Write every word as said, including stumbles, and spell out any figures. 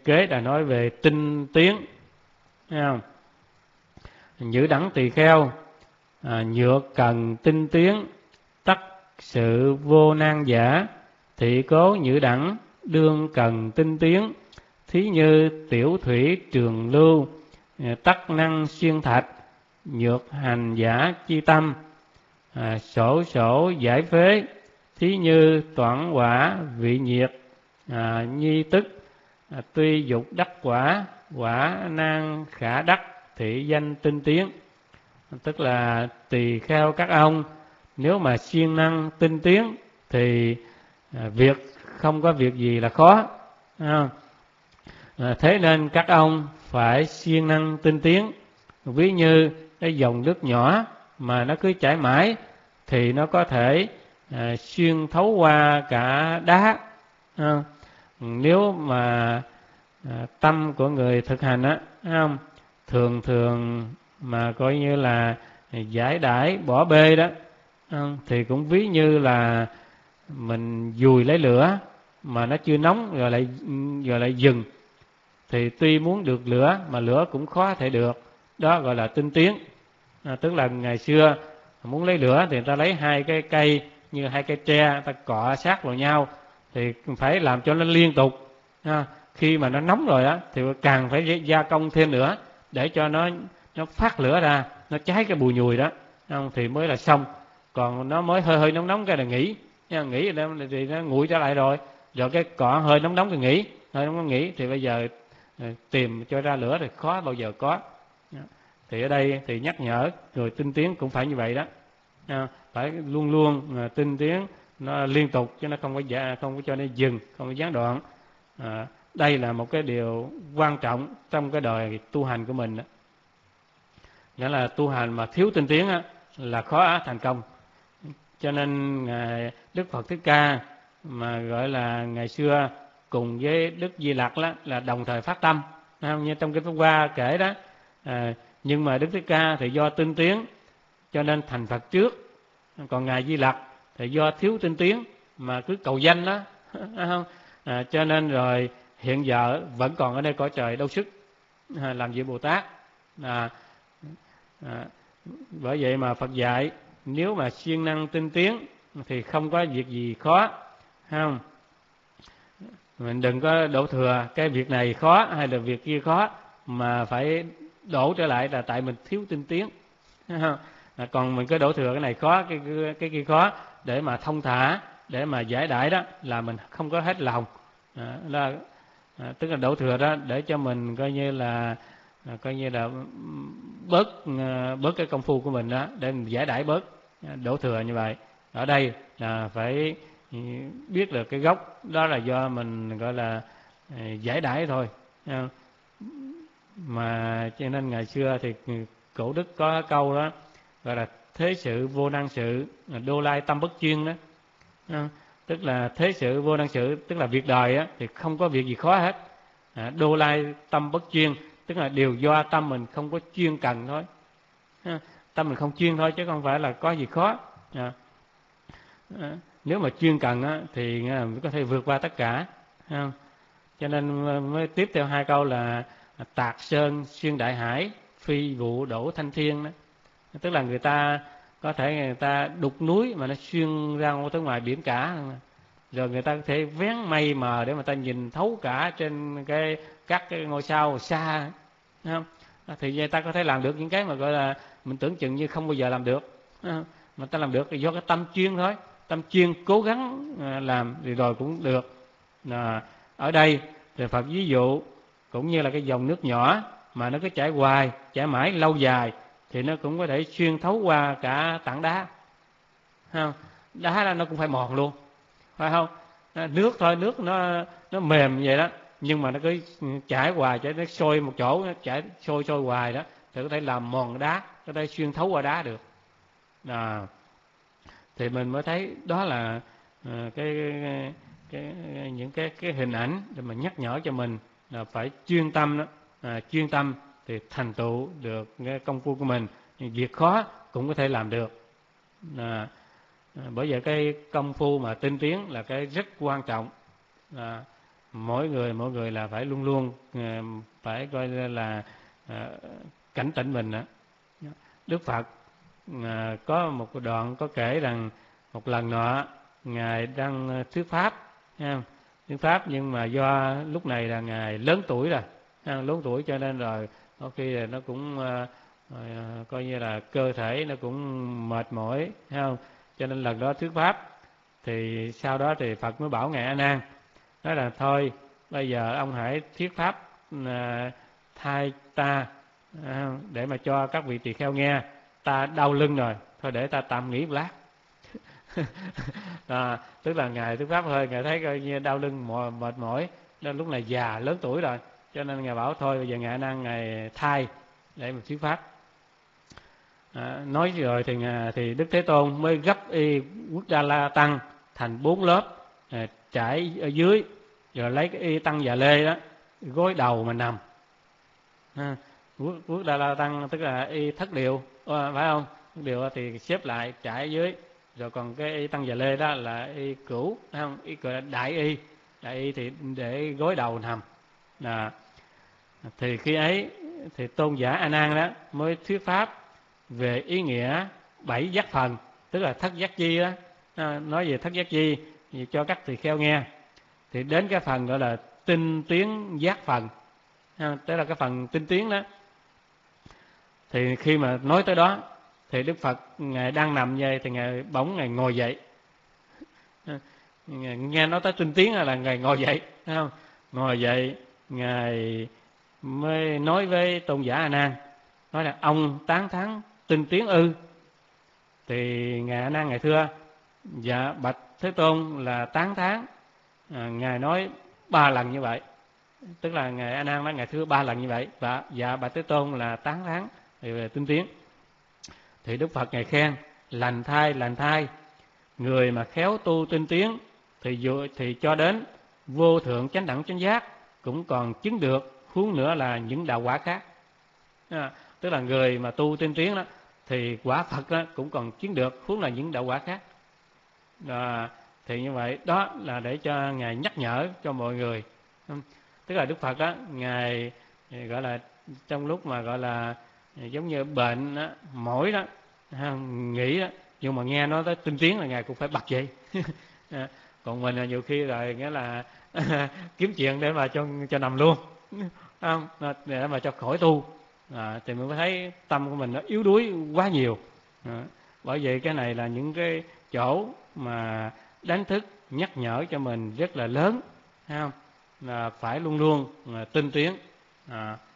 kế đã nói về tinh tiến, thấy không? Nhữ đẳng tỳ kheo, à, nhược cần tinh tiến, tất sự vô nan giả, thị cố nhữ đẳng, đương cần tinh tiến, thí như tiểu thủy trường lưu, tất năng xuyên thạch, nhược hành giả chi tâm, à, sổ sổ giải phế, thí như toản quả vị nhiệt, à, nhi tức, à, tuy dục đắc quả, quả nan khả đắc, thị danh tinh tiến. Tức là tỳ kheo các ông, nếu mà siêng năng tinh tiến thì à, việc không có việc gì là khó, à, thế nên các ông phải siêng năng tinh tiến. Ví như cái dòng nước nhỏ mà nó cứ chảy mãi thì nó có thể à, xuyên thấu qua cả đá, à, nếu mà à, tâm của người thực hành á, không thường thường mà coi như là giải đãi bỏ bê đó, không? Thì cũng ví như là mình dùi lấy lửa mà nó chưa nóng rồi lại rồi lại dừng, thì tuy muốn được lửa mà lửa cũng khó thể được, đó gọi là tinh tiến. À, tức là ngày xưa muốn lấy lửa thì người ta lấy hai cái cây như hai cây tre, người ta cọ sát vào nhau thì phải làm cho nó liên tục, à, khi mà nó nóng rồi á thì càng phải gia công thêm nữa để cho nó nó phát lửa ra, nó cháy cái bùi nhùi đó, không? Thì mới là xong. Còn nó mới hơi hơi nóng nóng cái là nghỉ, nghỉ thì nó nguội trở lại rồi, rồi cái cọ hơi nóng nóng thì nghỉ, hơi nóng nóng nghỉ thì bây giờ tìm cho ra lửa thì khó bao giờ có. Thì ở đây thì nhắc nhở người tinh tiến cũng phải như vậy đó, phải luôn luôn tinh tiến nó liên tục, chứ nó không có dạ, không có cho nó dừng, không có gián đoạn. À, đây là một cái điều quan trọng trong cái đời tu hành của mình đó. Nghĩa là tu hành mà thiếu tinh tiến á, là khó thành công. Cho nên ngài Đức Phật Thích Ca mà gọi là ngày xưa cùng với Đức Di Lặc đó, là đồng thời phát tâm, như trong cái Pháp Hoa kể đó. À, nhưng mà Đức Thích Ca thì do tinh tiến cho nên thành Phật trước, còn ngài Di Lặc thì do thiếu tinh tiến mà cứ cầu danh đó, không? À, cho nên rồi hiện giờ vẫn còn ở đây cõi trời đâu sức à, làm việc Bồ Tát. À, à, bởi vậy mà Phật dạy nếu mà siêng năng tinh tiến thì không có việc gì khó, không? Mình đừng có đổ thừa cái việc này khó hay là việc kia khó mà phải đổ trở lại là tại mình thiếu tinh tiến, không? À, còn mình cứ đổ thừa cái này khó, cái cái kia khó để mà thông thả, để mà giải đãi đó là mình không có hết lòng. À, là à, tức là đổ thừa đó để cho mình coi như là à, coi như là bớt à, bớt cái công phu của mình đó để mình giải đãi bớt, à, đổ thừa như vậy. Ở đây là phải biết được cái gốc đó là do mình gọi là à, giải đãi thôi. À, mà cho nên ngày xưa thì cổ đức có câu đó gọi là thế sự vô năng sự, đô lai tâm bất chuyên đó. À, tức là thế sự vô năng sự, tức là việc đời á, thì không có việc gì khó hết. À, đô lai tâm bất chuyên, tức là đều do tâm mình không có chuyên cần thôi. À, tâm mình không chuyên thôi chứ không phải là có gì khó. À, à, nếu mà chuyên cần á, thì mình có thể vượt qua tất cả. À, cho nên mới tiếp theo hai câu là tạc sơn xuyên đại hải, phi vụ đổ thanh thiên đó. Tức là người ta có thể người ta đục núi mà nó xuyên ra tới ngoài biển cả, rồi người ta có thể vén mây mờ để mà ta nhìn thấu cả trên cái các cái ngôi sao xa, không? Thì người ta có thể làm được những cái mà gọi là mình tưởng chừng như không bao giờ làm được, mà ta làm được là do cái tâm chuyên thôi, tâm chuyên cố gắng làm thì rồi cũng được. À, ở đây thì Phật ví dụ cũng như là cái dòng nước nhỏ mà nó cứ chảy hoài, chảy mãi lâu dài thì nó cũng có thể xuyên thấu qua cả tảng đá, không? Đá là nó cũng phải mòn luôn, phải không? Nước thôi, nước nó nó mềm vậy đó, nhưng mà nó cứ chảy hoài, chảy nó sôi một chỗ, nó chảy sôi sôi hoài đó thì có thể làm mòn đá, có thể xuyên thấu qua đá được. À, thì mình mới thấy đó là uh, cái, cái, cái những cái cái hình ảnh để mà nhắc nhở cho mình là phải chuyên tâm đó. À, chuyên tâm thì thành tựu được cái công phu của mình, việc khó cũng có thể làm được. À, bởi vậy cái công phu mà tinh tiến là cái rất quan trọng. À, mỗi người mỗi người là phải luôn luôn phải coi là cảnh tỉnh mình đó. Đức Phật có một đoạn có kể rằng một lần nọ ngài đang thuyết pháp, thuyết pháp nhưng mà do lúc này là ngài lớn tuổi rồi, lớn tuổi cho nên rồi có khi là nó cũng coi như là cơ thể nó cũng mệt mỏi, thấy không? Cho nên lần đó thuyết pháp thì sau đó thì Phật mới bảo ngài A Nan nói là thôi bây giờ ông hãy thuyết pháp thay ta để mà cho các vị tỳ kheo nghe, ta đau lưng rồi, thôi để ta tạm nghỉ một lát. À, tức là ngài thuyết pháp hơi ngài thấy coi như đau lưng mệt mỏi, nên lúc này già lớn tuổi rồi, cho nên ngài bảo thôi bây giờ ngài A Nan ngài thay để mà thuyết pháp. À, nói rồi thì thì Đức Thế Tôn mới gấp y Quốc Đa La Tăng thành bốn lớp, à, trải ở dưới, rồi lấy cái y tăng già lê đó gối đầu mà nằm. À, Quốc, Quốc Đa La Tăng tức là y thất điều, phải không? Thất điều thì xếp lại trải dưới, rồi còn cái y tăng già lê đó là y cửu, phải không? Y gọi là đại y, đại y thì để gối đầu nằm. À, thì khi ấy thì tôn giả A Nan đó mới thuyết pháp về ý nghĩa bảy giác phần, tức là thất giác chi đó, nói về thất giác chi cho các tỳ kheo nghe. Thì đến cái phần gọi là tinh tiến giác phần, tức là cái phần tinh tiến đó. Thì khi mà nói tới đó thì Đức Phật ngài đang nằm vậy thì ngài bỗng ngài ngồi dậy. Nghe nói tới tinh tiến là ngài ngồi dậy, thấy không? Ngồi dậy ngài mới nói với tôn giả A Nan, nói là ông tán thán tinh tiến ư? Thì ngài A Nan ngài thưa, dạ bạch Thế Tôn là tán thán. À, ngài nói ba lần như vậy, tức là ngài A Nan nói ngài thưa ba lần như vậy, và dạ bạch Thế Tôn là tán thán về tinh tiến. Thì Đức Phật ngài khen, lành thay lành thay, người mà khéo tu tinh tiến thì dù thì cho đến vô thượng chánh đẳng chánh giác cũng còn chứng được, huống nữa là những đạo quả khác. À, tức là người mà tu tinh tiến đó thì quả Phật đó cũng còn chứng được, huống là những đạo quả khác. À, thì như vậy đó là để cho ngài nhắc nhở cho mọi người. Tức là Đức Phật đó ngài gọi là trong lúc mà gọi là giống như bệnh đó, mỏi đó, nghỉ đó, nhưng mà nghe nói tới tinh tiến là ngài cũng phải bật dậy. À, còn mình là nhiều khi rồi nghĩa là kiếm chuyện để mà cho cho nằm luôn, không, để mà cho khỏi tu. À, thì mình mới thấy tâm của mình nó yếu đuối quá nhiều. À, bởi vậy cái này là những cái chỗ mà đánh thức nhắc nhở cho mình rất là lớn, thấy không? Là phải luôn luôn là tinh tiến. À,